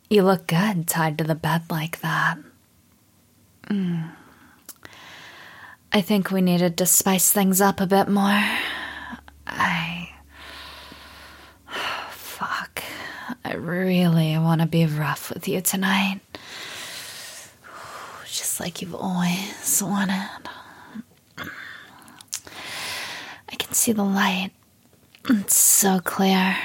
You look good tied to the bed like that. I think we needed to spice things up a bit more. Fuck. I really want to be rough with you tonight. Just like you've always wanted. I can see the light. It's so clear.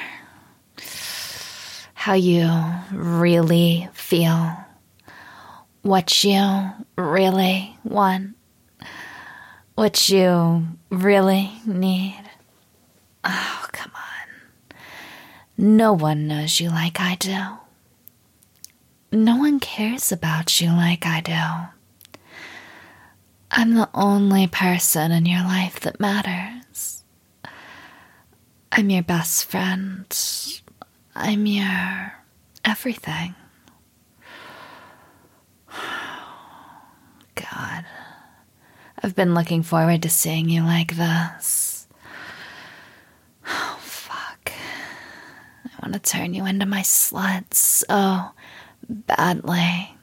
How you really feel. What you really want. What you really need. Oh, come on. No one knows you like I do. No one cares about you like I do. I'm the only person in your life that matters. I'm your best friend. I'm your everything. God, I've been looking forward to seeing you like this. Oh, fuck. I want to turn you into my slut so badly.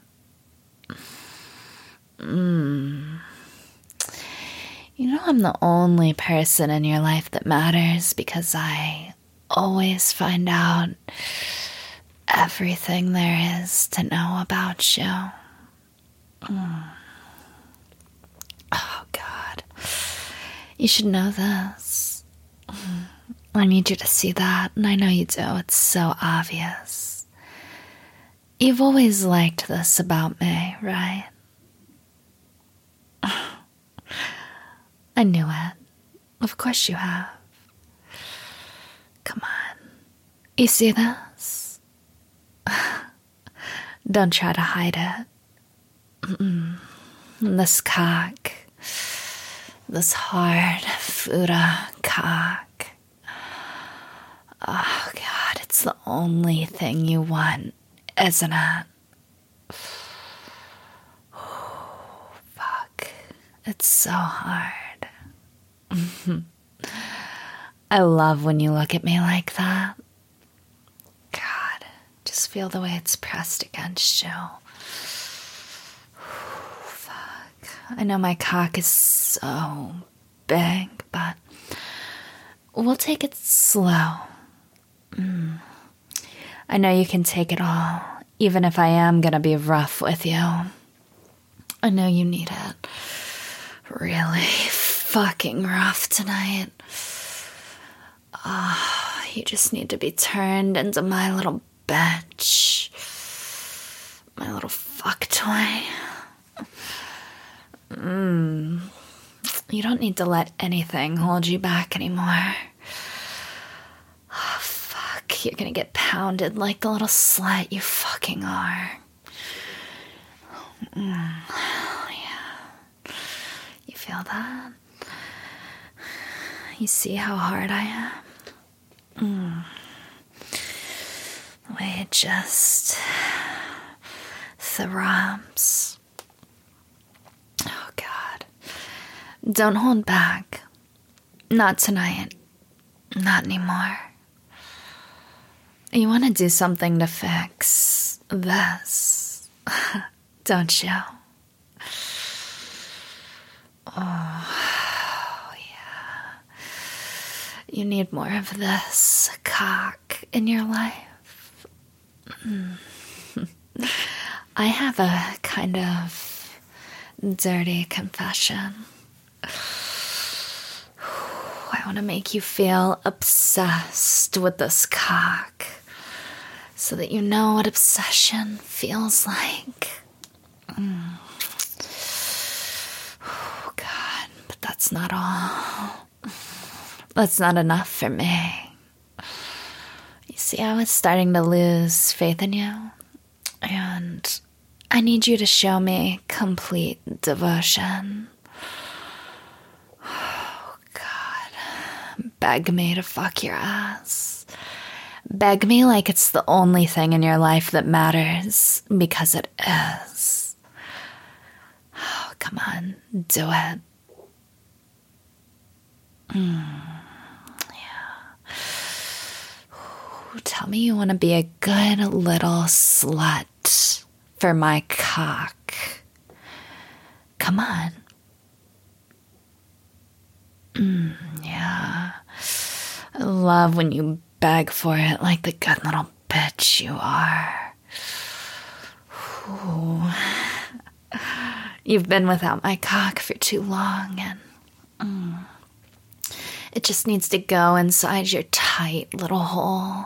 You know I'm the only person in your life that matters because I always find out everything there is to know about you. Oh, God. You should know this. I need you to see that, and I know you do. It's so obvious. You've always liked this about me, right? I knew it. Of course you have. Come on. You see this? Don't try to hide it. This cock. This hard Fuda cock. Oh, God, it's the only thing you want, isn't it? Oh, fuck. It's so hard. I love when you look at me like that. God, just feel the way it's pressed against you. Fuck. I know my cock is so big, but we'll take it slow. I know you can take it all, even if I am gonna be rough with you. I know you need it. Really fucking rough tonight. You just need to be turned into my little bitch. My little fuck toy. You don't need to let anything hold you back anymore. Oh, fuck. You're gonna get pounded like the little slut you fucking are. Yeah. You feel that? You see how hard I am? The way it just throbs. Oh, God. Don't hold back. Not tonight. Not anymore. You want to do something to fix this, don't you? Oh, yeah. You need more of this cock in your life. I have a kind of dirty confession. I want to make you feel obsessed with this cock so that you know what obsession feels like. Oh, God, but that's not all. That's not enough for me. You see, I was starting to lose faith in you, and I need you to show me complete devotion. Oh, God. Beg me to fuck your ass. Beg me like it's the only thing in your life that matters, because it is. Oh, come on, do it. Yeah. Tell me you want to be a good little slut for my cock. Come on. Yeah. I love when you beg for it like the good little bitch you are. Ooh. You've been without my cock for too long, and it just needs to go inside your tight little hole.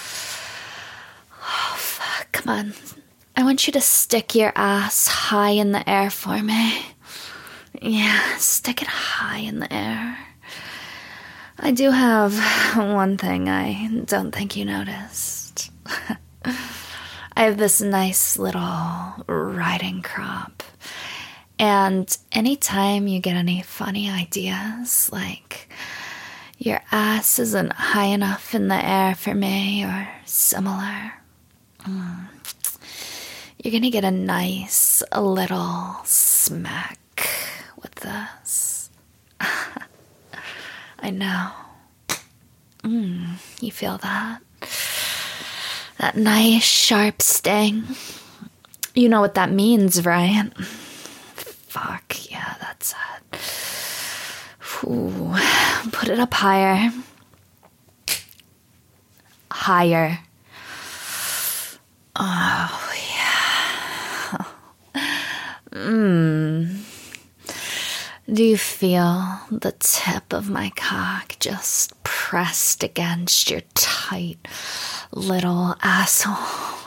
Oh, fuck. Come on. I want you to stick your ass high in the air for me. Yeah, stick it high in the air. I do have one thing I don't think you noticed. I have this nice little riding crop. And anytime you get any funny ideas, like your ass isn't high enough in the air for me or similar, you're gonna get a nice little smack with this. I know. You feel that? That nice sharp sting. You know what that means, right? Fuck, yeah, that's it. Ooh, put it up higher. Higher. Oh, yeah. Do you feel the tip of my cock just pressed against your tight little asshole?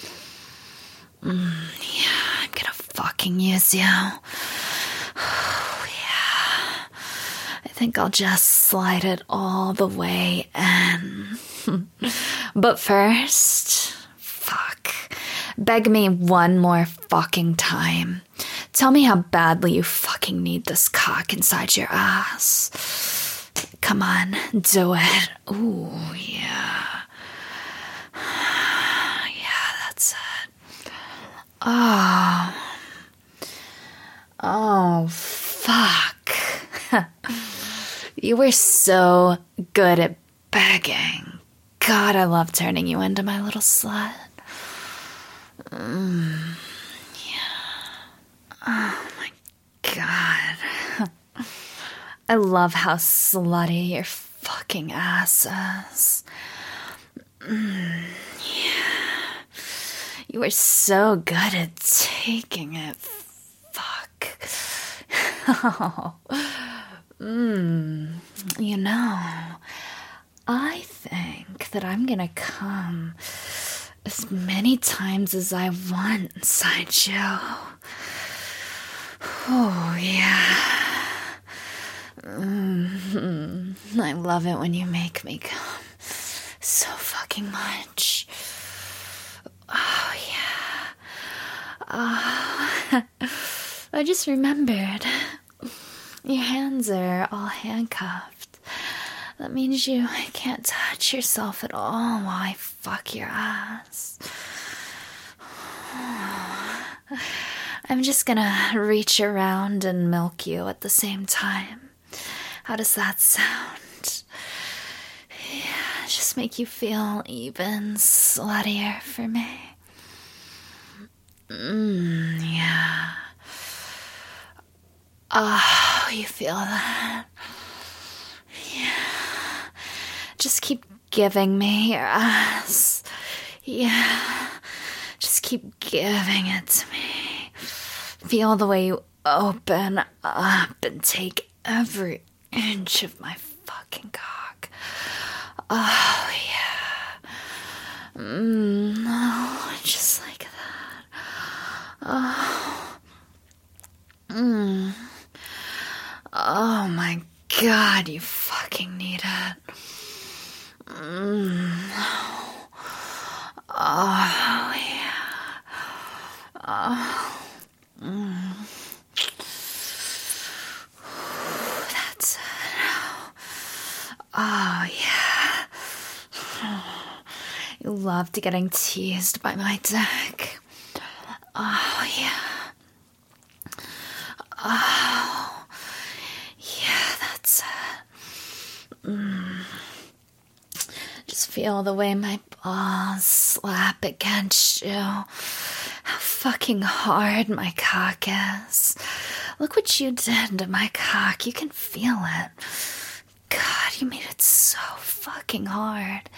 Yeah, I'm gonna fucking use you. Oh, yeah. I think I'll just slide it all the way in. But first, fuck. Beg me one more fucking time. Tell me how badly you fucking need this cock inside your ass. Come on, do it. Ooh, yeah. Yeah, that's it. Oh, fuck. You were so good at begging. God, I love turning you into my little slut. Oh my God. I love how slutty your fucking ass is. Yeah. You are so good at taking it. Fuck. Oh. You know, I think that I'm gonna come as many times as I want inside you. Oh, yeah. I love it when you make me come so fucking much. Oh, yeah. Oh, I just remembered. Your hands are all handcuffed. That means you can't touch yourself at all while I fuck your ass. I'm just gonna reach around and milk you at the same time. How does that sound? Yeah, just make you feel even sluttier for me. Yeah. Oh, you feel that? Yeah. Just keep giving me your ass. Yeah. Just keep giving it to me. Feel the way you open up and take every inch of my fucking cock. Oh, yeah. No, just like that. Oh. Oh my God, you fucking need it. Oh, yeah. Oh. That's it. Oh, yeah. You loved getting teased by my dick. Oh, yeah. Oh, yeah, that's it. Just feel the way my balls slap against you. How fucking hard my cock is. Look what you did to my cock. You can feel it. God, you made it so fucking hard.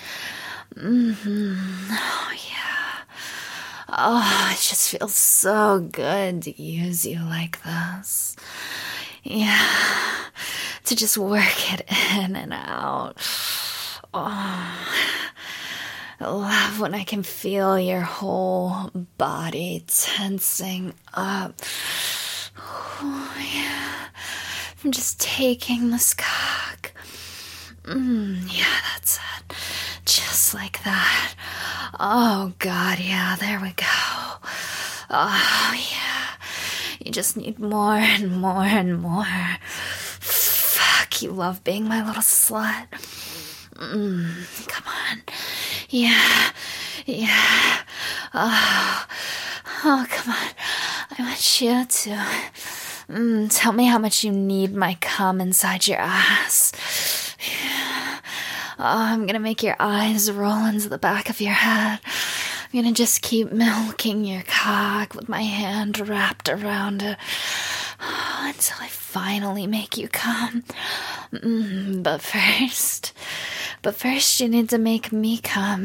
Oh, yeah. Oh, it just feels so good to use you like this. Yeah. To just work it in and out. Oh, I love when I can feel your whole body tensing up. Oh, yeah. I'm just taking this cock. Yeah, that's it. Just like that. Oh, God, yeah, there we go. Oh, yeah. You just need more and more and more. Fuck, you love being my little slut. Come on. Yeah. Oh, come on. I want you to tell me how much you need my cum inside your ass. Yeah. Oh, I'm gonna make your eyes roll into the back of your head. I'm gonna just keep milking your cock with my hand wrapped around it until I finally make you come. But first you need to make me come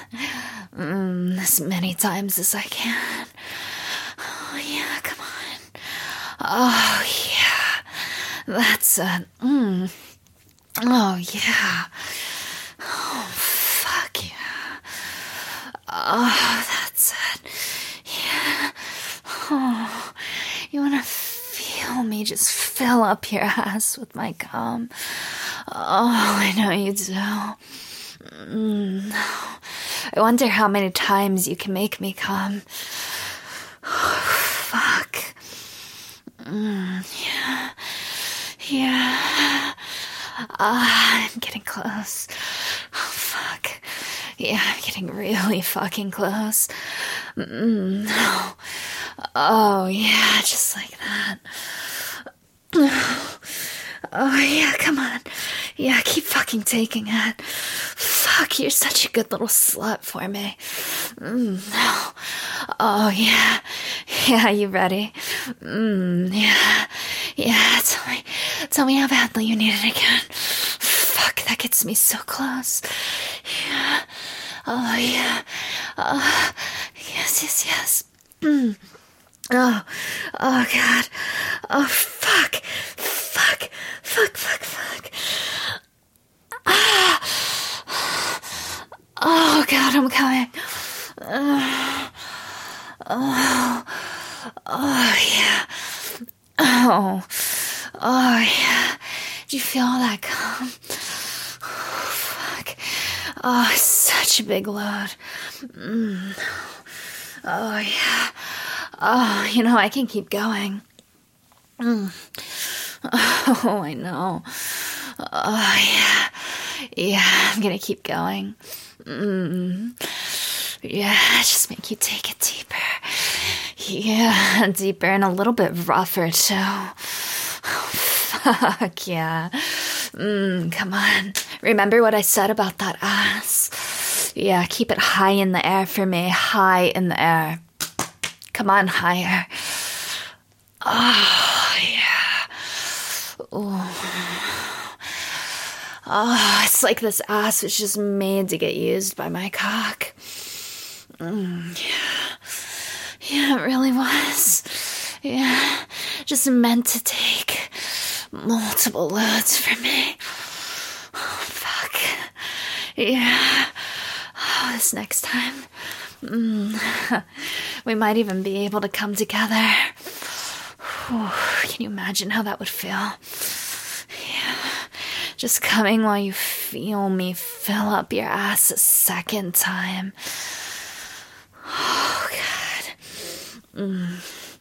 as many times as I can. Oh, yeah, come on. Oh, yeah, that's it. Oh, yeah. Oh, fuck yeah. Oh, that's it. Yeah. Oh, you wanna feel me just fill up your ass with my cum? Oh, I know you do. I wonder how many times you can make me come. Oh, fuck. Yeah. I'm getting close. Oh, fuck. Yeah, I'm getting really fucking close. Oh, yeah, just like that. Oh, yeah, come on. Yeah, keep fucking taking it. Fuck, you're such a good little slut for me. Oh, yeah. Yeah, you ready? Yeah. Yeah, tell me how badly you need it again. Fuck, that gets me so close. Yeah. Oh, yeah. Yes. Oh, God. Oh, fuck. Oh, God, I'm coming. Yeah. Oh, yeah. Did you feel all that cum? Oh, fuck. Oh, such a big load. Oh, yeah. Oh, I can keep going. Oh, I know. Oh, yeah. Yeah, I'm gonna keep going. Yeah, just make you take it deeper. Yeah, deeper and a little bit rougher, too. Oh, fuck, yeah. Come on. Remember what I said about that ass? Yeah, keep it high in the air for me. High in the air. Come on, higher. Oh, yeah. Oh, it's like this ass was just made to get used by my cock. Yeah, it really was. Yeah, just meant to take multiple loads from me. Oh, fuck. Yeah. Oh, this next time, we might even be able to come together. Can you imagine how that would feel? Yeah. Just coming while you feel me fill up your ass a second time. Oh, God.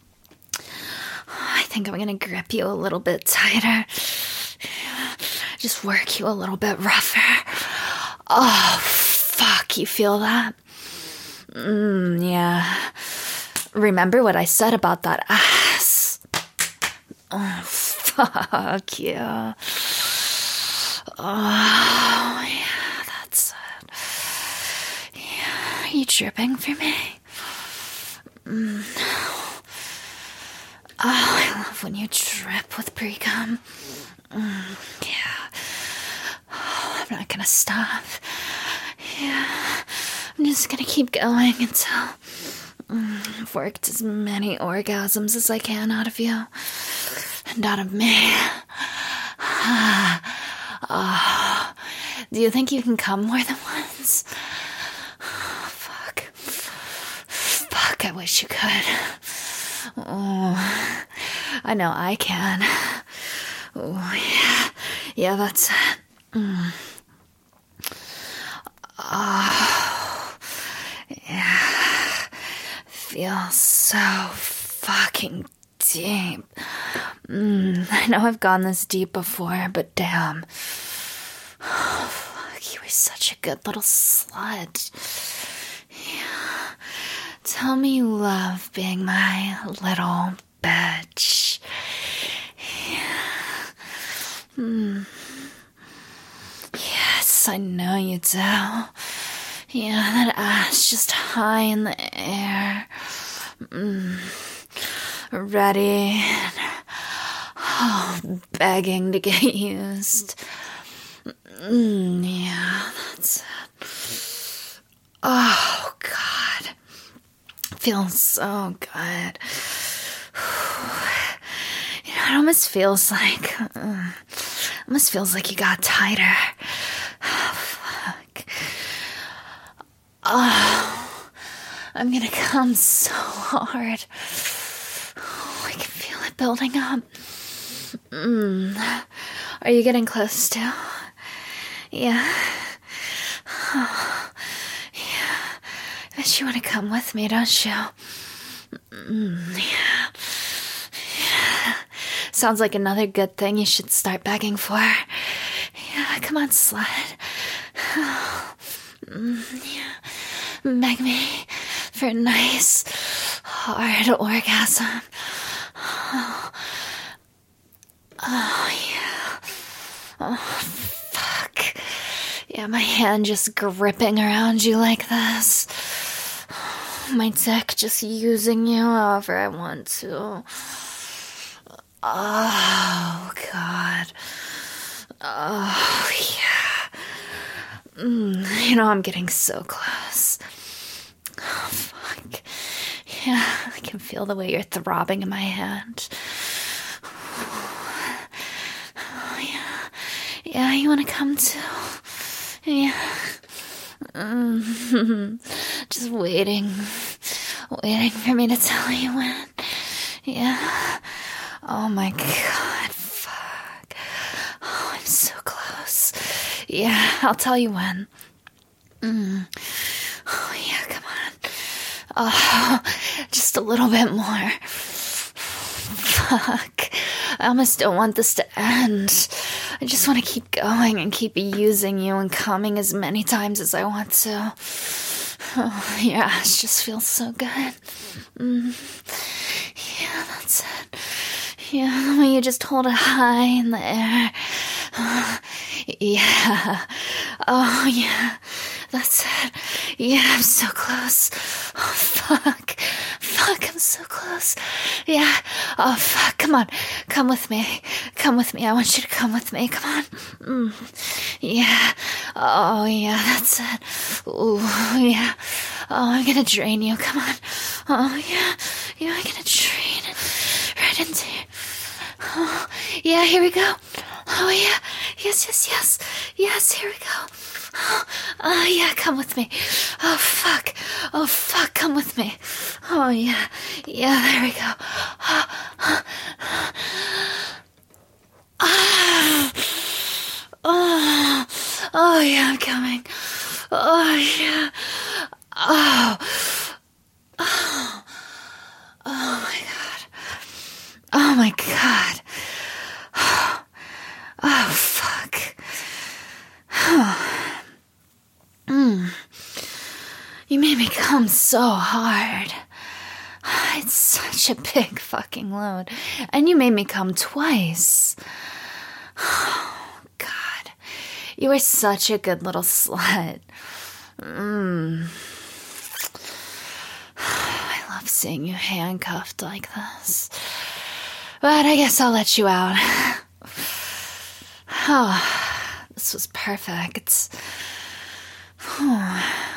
I think I'm gonna grip you a little bit tighter. Just work you a little bit rougher. Oh, fuck, you feel that? Yeah. Remember what I said about that ass? Oh, fuck yeah. Oh, yeah, that's it. Are you dripping for me? Oh, I love when you drip with pre-cum. Yeah. Oh, I'm not gonna stop. Yeah. I'm just gonna keep going until I've worked as many orgasms as I can out of you. And out of me. Oh, do you think you can come more than once? Oh, fuck, I wish you could. Oh, I know I can. Oh, yeah. Yeah, that's it. Oh, yeah. Feels so fucking deep. I know I've gone this deep before, but damn. Oh, fuck, you were such a good little slut. Yeah. Tell me you love being my little bitch. Yeah. Yes, I know you do. Yeah, that ass just high in the air. Ready. Oh, begging to get used. Yeah, that's it. Oh, God. Feels so good. You know, it almost feels like you got tighter. Oh, fuck. Oh, I'm gonna come so hard. Oh, I can feel it building up. Are you getting close to? Yeah. Oh, yeah. I bet you want to come with me, don't you? Yeah. Sounds like another good thing you should start begging for. Yeah, come on, slut. Yeah. Beg me for a nice, hard orgasm. Oh, yeah. Oh, fuck. Yeah, my hand just gripping around you like this. My dick just using you however I want to. Oh, God. Oh, yeah. You know, I'm getting so close. Oh, fuck. Yeah, I can feel the way you're throbbing in my hand. Oh, yeah. Yeah, you want to come too? Yeah. Just waiting for me to tell you when. Yeah. Oh my God, fuck. Oh, I'm so close. Yeah, I'll tell you when. Oh yeah, come on. Oh, just a little bit more. Fuck. I almost don't want this to end. I just want to keep going and keep using you and coming as many times as I want to. Oh, your ass just feels so good. Yeah, that's it. Yeah, when you just hold it high in the air. Yeah. Oh, yeah. That's it. Yeah, I'm so close. Oh, fuck. Fuck, I'm so close. Yeah. Oh, fuck. Come on. Come with me. Come with me. I want you to come with me. Come on. Yeah. Oh, yeah, that's it. Ooh, yeah. Oh, I'm gonna drain you. Come on. Oh, yeah. Yeah, I'm gonna drain it right into you. Oh, yeah, here we go. Oh, yeah. Yes, yes, yes. Yes, here we go. Oh, yeah, come with me. Oh, fuck. Oh, fuck, come with me. Oh, yeah. Yeah, there we go. Oh, yeah, I'm coming. Oh, yeah. Oh, my God. Oh, my God. Oh, fuck. You made me come so hard. It's such a big fucking load. And you made me come twice. Oh, God. You were such a good little slut. rough seeing you handcuffed like this. But I guess I'll let you out. Oh, this was perfect.